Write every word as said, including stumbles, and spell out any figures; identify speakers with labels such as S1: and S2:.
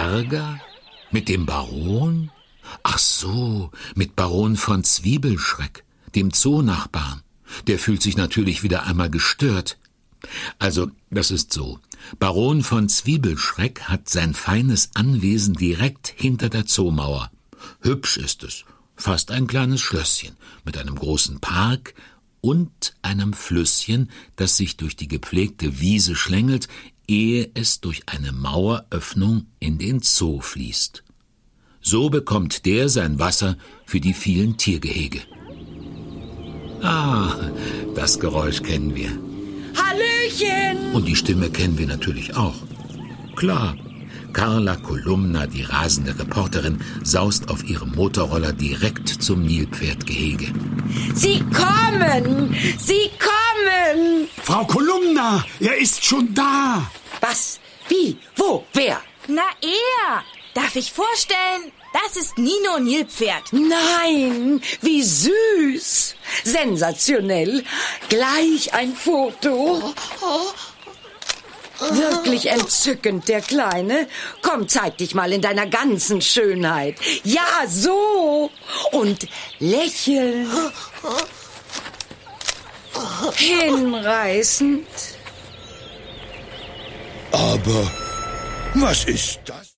S1: Ärger? Mit dem Baron? Ach so, mit Baron von Zwiebelschreck, dem Zoonachbarn. Der fühlt sich natürlich wieder einmal gestört. Also, das ist so. Baron von Zwiebelschreck hat sein feines Anwesen direkt hinter der Zoomauer. Hübsch ist es. Fast ein kleines Schlösschen mit einem großen Park und einem Flüsschen, das sich durch die gepflegte Wiese schlängelt, ehe es durch eine Maueröffnung in den Zoo fließt. So bekommt der sein Wasser für die vielen Tiergehege. Ah, das Geräusch kennen wir.
S2: Hallöchen!
S1: Und die Stimme kennen wir natürlich auch. Klar, Carla Kolumna, die rasende Reporterin, saust auf ihrem Motorroller direkt zum Nilpferdgehege.
S2: Sie kommen! Sie kommen!
S3: Frau Kolumna, er ist schon da.
S2: Was? Wie? Wo? Wer?
S4: Na, er! Darf ich vorstellen? Das ist Nino Nilpferd.
S2: Nein, wie süß. Sensationell. Gleich ein Foto. Wirklich entzückend, der Kleine. Komm, zeig dich mal in deiner ganzen Schönheit. Ja, so. Und lächeln. Hinreißend.
S5: Aber was ist das?